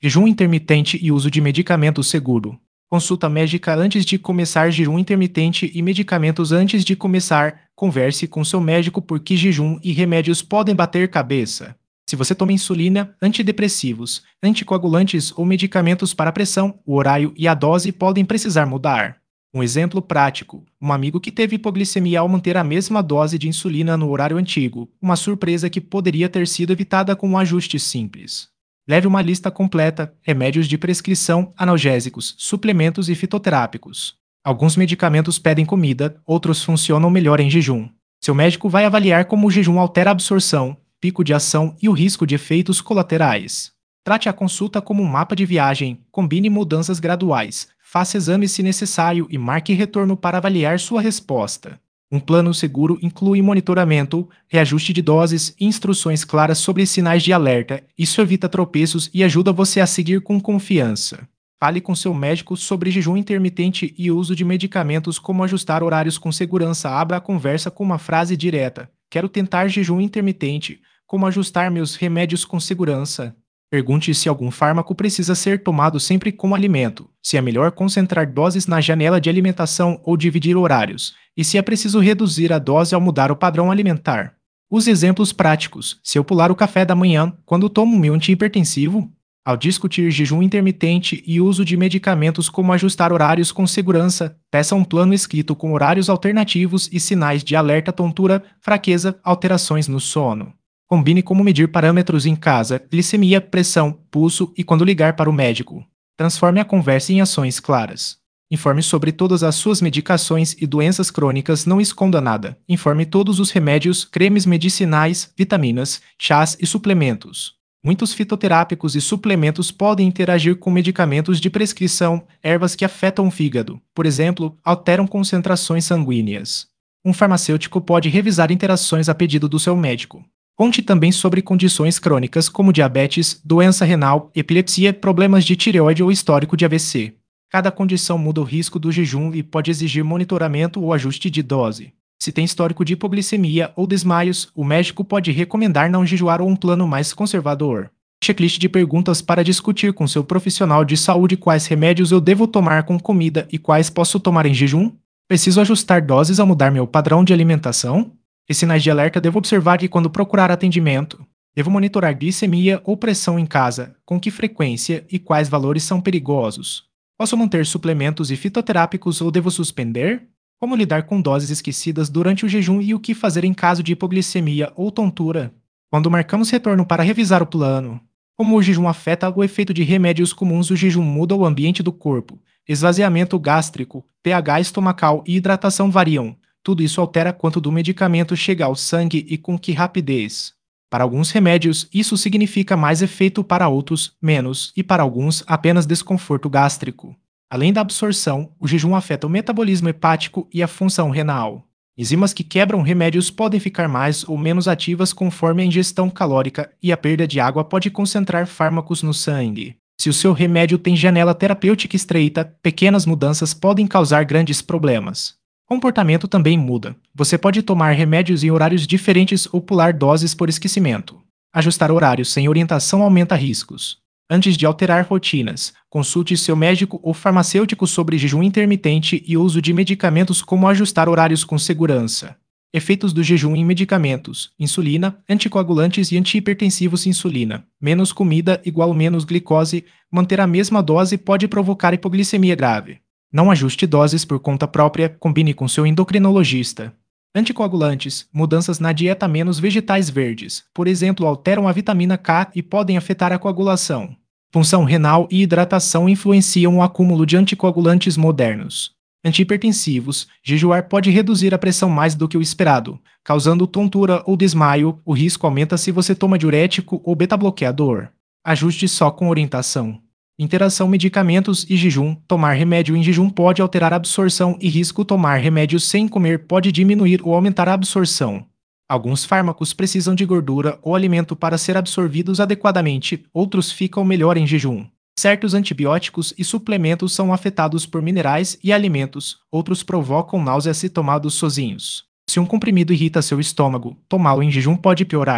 Jejum intermitente e uso de medicamento seguro. Consulta médica antes de começar jejum intermitente e medicamentos antes de começar. Converse com seu médico porque jejum e remédios podem bater cabeça. Se você toma insulina, antidepressivos, anticoagulantes ou medicamentos para pressão, o horário e a dose podem precisar mudar. Um exemplo prático: um amigo que teve hipoglicemia ao manter a mesma dose de insulina no horário antigo, uma surpresa que poderia ter sido evitada com um ajuste simples. Leve uma lista completa: remédios de prescrição, analgésicos, suplementos e fitoterápicos. Alguns medicamentos pedem comida, outros funcionam melhor em jejum. Seu médico vai avaliar como o jejum altera a absorção, pico de ação e o risco de efeitos colaterais. Trate a consulta como um mapa de viagem, combine mudanças graduais, faça exames se necessário e marque retorno para avaliar sua resposta. Um plano seguro inclui monitoramento, reajuste de doses e instruções claras sobre sinais de alerta. Isso evita tropeços e ajuda você a seguir com confiança. Fale com seu médico sobre jejum intermitente e uso de medicamentos, como ajustar horários com segurança. Abra a conversa com uma frase direta: quero tentar jejum intermitente. Como ajustar meus remédios com segurança? Pergunte se algum fármaco precisa ser tomado sempre com alimento, se é melhor concentrar doses na janela de alimentação ou dividir horários, e se é preciso reduzir a dose ao mudar o padrão alimentar. Use exemplos práticos: se eu pular o café da manhã quando tomo meu antihipertensivo? Ao discutir jejum intermitente e uso de medicamentos, como ajustar horários com segurança, peça um plano escrito com horários alternativos e sinais de alerta: tontura, fraqueza, alterações no sono. Combine como medir parâmetros em casa: glicemia, pressão, pulso e quando ligar para o médico. Transforme a conversa em ações claras. Informe sobre todas as suas medicações e doenças crônicas, não esconda nada. Informe todos os remédios, cremes medicinais, vitaminas, chás e suplementos. Muitos fitoterápicos e suplementos podem interagir com medicamentos de prescrição, ervas que afetam o fígado, por exemplo, alteram concentrações sanguíneas. Um farmacêutico pode revisar interações a pedido do seu médico. Conte também sobre condições crônicas como diabetes, doença renal, epilepsia, problemas de tireoide ou histórico de AVC. Cada condição muda o risco do jejum e pode exigir monitoramento ou ajuste de dose. Se tem histórico de hipoglicemia ou desmaios, o médico pode recomendar não jejuar ou um plano mais conservador. Checklist de perguntas para discutir com seu profissional de saúde: quais remédios eu devo tomar com comida e quais posso tomar em jejum? Preciso ajustar doses ao mudar meu padrão de alimentação? Que sinais de alerta devo observar quando procurar atendimento? Devo monitorar glicemia ou pressão em casa? Com que frequência e quais valores são perigosos? Posso manter suplementos e fitoterápicos ou devo suspender? Como lidar com doses esquecidas durante o jejum e o que fazer em caso de hipoglicemia ou tontura? Quando marcamos retorno para revisar o plano? Como o jejum afeta o efeito de remédios comuns? O jejum muda o ambiente do corpo. Esvaziamento gástrico, pH estomacal e hidratação variam. Tudo isso altera quanto do medicamento chega ao sangue e com que rapidez. Para alguns remédios, isso significa mais efeito, para outros, menos, e para alguns, apenas desconforto gástrico. Além da absorção, o jejum afeta o metabolismo hepático e a função renal. Enzimas que quebram remédios podem ficar mais ou menos ativas conforme a ingestão calórica, e a perda de água pode concentrar fármacos no sangue. Se o seu remédio tem janela terapêutica estreita, pequenas mudanças podem causar grandes problemas. Comportamento também muda. Você pode tomar remédios em horários diferentes ou pular doses por esquecimento. Ajustar horários sem orientação aumenta riscos. Antes de alterar rotinas, consulte seu médico ou farmacêutico sobre jejum intermitente e uso de medicamentos, como ajustar horários com segurança. Efeitos do jejum em medicamentos: insulina, anticoagulantes e antihipertensivos. Insulina: menos comida igual menos glicose. Manter a mesma dose pode provocar hipoglicemia grave. Não ajuste doses por conta própria, combine com seu endocrinologista. Anticoagulantes: mudanças na dieta, menos vegetais verdes, por exemplo, alteram a vitamina K e podem afetar a coagulação. Função renal e hidratação influenciam o acúmulo de anticoagulantes modernos. Antihipertensivos: jejuar pode reduzir a pressão mais do que o esperado, causando tontura ou desmaio. O risco aumenta se você toma diurético ou beta-bloqueador. Ajuste só com orientação. Interação medicamentos e jejum: tomar remédio em jejum pode alterar a absorção e risco. Tomar remédios sem comer pode diminuir ou aumentar a absorção. Alguns fármacos precisam de gordura ou alimento para ser absorvidos adequadamente, outros ficam melhor em jejum. Certos antibióticos e suplementos são afetados por minerais e alimentos, outros provocam náuseas se tomados sozinhos. Se um comprimido irrita seu estômago, tomá-lo em jejum pode piorar.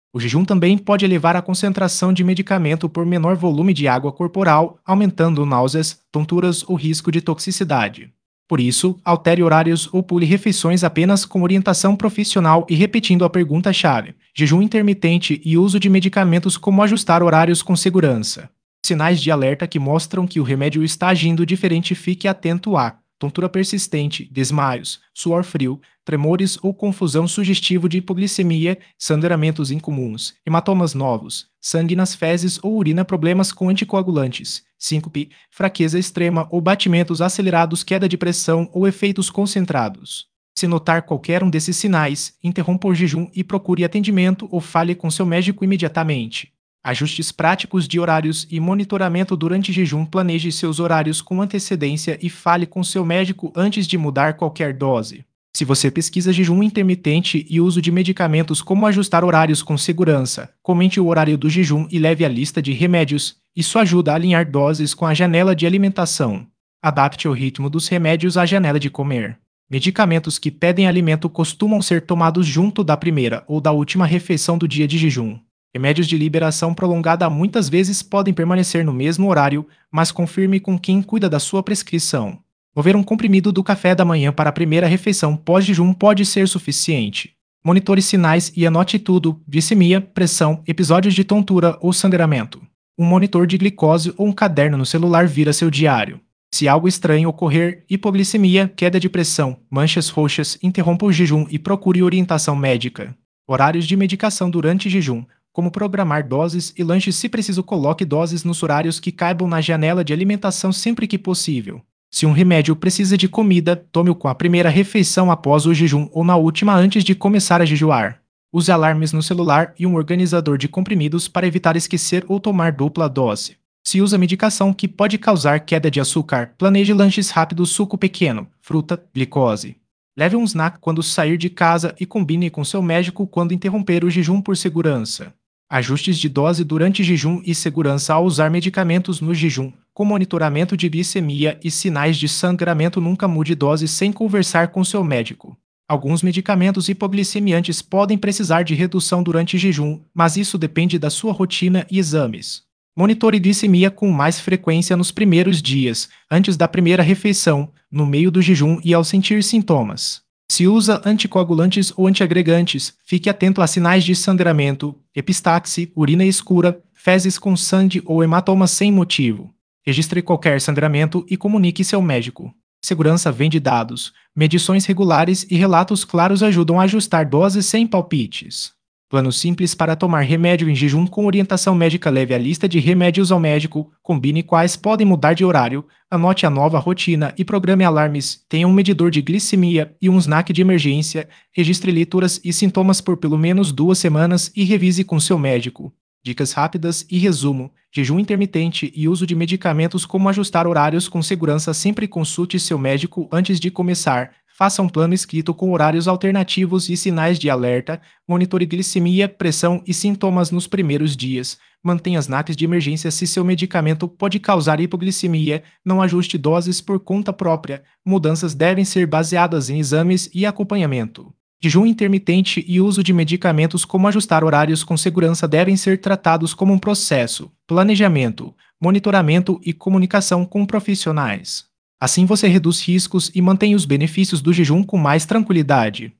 O jejum também pode elevar a concentração de medicamento por menor volume de água corporal, aumentando náuseas, tonturas ou risco de toxicidade. Por isso, altere horários ou pule refeições apenas com orientação profissional e repetindo a pergunta-chave: jejum intermitente e uso de medicamentos, como ajustar horários com segurança. Sinais de alerta que mostram que o remédio está agindo diferente: fique atento a tontura persistente, desmaios, suor frio, tremores ou confusão sugestivo de hipoglicemia, sangramentos incomuns, hematomas novos, sangue nas fezes ou urina, problemas com anticoagulantes, síncope, fraqueza extrema ou batimentos acelerados, queda de pressão ou efeitos concentrados. Se notar qualquer um desses sinais, interrompa o jejum e procure atendimento ou fale com seu médico imediatamente. Ajustes práticos de horários e monitoramento durante jejum: planeje seus horários com antecedência e fale com seu médico antes de mudar qualquer dose. Se você pesquisa jejum intermitente e uso de medicamentos, como ajustar horários com segurança, comente o horário do jejum e leve a lista de remédios. Isso ajuda a alinhar doses com a janela de alimentação. Adapte o ritmo dos remédios à janela de comer. Medicamentos que pedem alimento costumam ser tomados junto da primeira ou da última refeição do dia de jejum. Remédios de liberação prolongada muitas vezes podem permanecer no mesmo horário, mas confirme com quem cuida da sua prescrição. Mover um comprimido do café da manhã para a primeira refeição pós-jejum pode ser suficiente. Monitore sinais e anote tudo: glicemia, pressão, episódios de tontura ou sangramento. Um monitor de glicose ou um caderno no celular vira seu diário. Se algo estranho ocorrer, hipoglicemia, queda de pressão, manchas roxas, interrompa o jejum e procure orientação médica. Horários de medicação durante jejum: como programar doses e lanches. Se preciso, coloque doses nos horários que caibam na janela de alimentação sempre que possível. Se um remédio precisa de comida, tome-o com a primeira refeição após o jejum ou na última antes de começar a jejuar. Use alarmes no celular e um organizador de comprimidos para evitar esquecer ou tomar dupla dose. Se usa medicação que pode causar queda de açúcar, planeje lanches rápidos: suco pequeno, fruta, glicose. Leve um snack quando sair de casa e combine com seu médico quando interromper o jejum por segurança. Ajustes de dose durante jejum e segurança ao usar medicamentos no jejum, com monitoramento de glicemia e sinais de sangramento. Nunca mude dose sem conversar com seu médico. Alguns medicamentos hipoglicemiantes podem precisar de redução durante jejum, mas isso depende da sua rotina e exames. Monitore glicemia com mais frequência nos primeiros dias, antes da primeira refeição, no meio do jejum e ao sentir sintomas. Se usa anticoagulantes ou antiagregantes, fique atento a sinais de sangramento, epistaxe, urina escura, fezes com sangue ou hematomas sem motivo. Registre qualquer sangramento e comunique seu médico. Segurança vem de dados. Medições regulares e relatos claros ajudam a ajustar doses sem palpites. Plano simples para tomar remédio em jejum com orientação médica: leve a lista de remédios ao médico, combine quais podem mudar de horário, anote a nova rotina e programe alarmes. Tenha um medidor de glicemia e um snack de emergência. Registre leituras e sintomas por pelo menos 2 semanas e revise com seu médico. Dicas rápidas e resumo: jejum intermitente e uso de medicamentos, como ajustar horários com segurança. Sempre consulte seu médico antes de começar. Faça um plano escrito com horários alternativos e sinais de alerta. Monitore glicemia, pressão e sintomas nos primeiros dias. Mantenha snacks de emergência se seu medicamento pode causar hipoglicemia. Não ajuste doses por conta própria. Mudanças devem ser baseadas em exames e acompanhamento. Jejum intermitente e uso de medicamentos, como ajustar horários com segurança, devem ser tratados como um processo: planejamento, monitoramento e comunicação com profissionais. Assim você reduz riscos e mantém os benefícios do jejum com mais tranquilidade.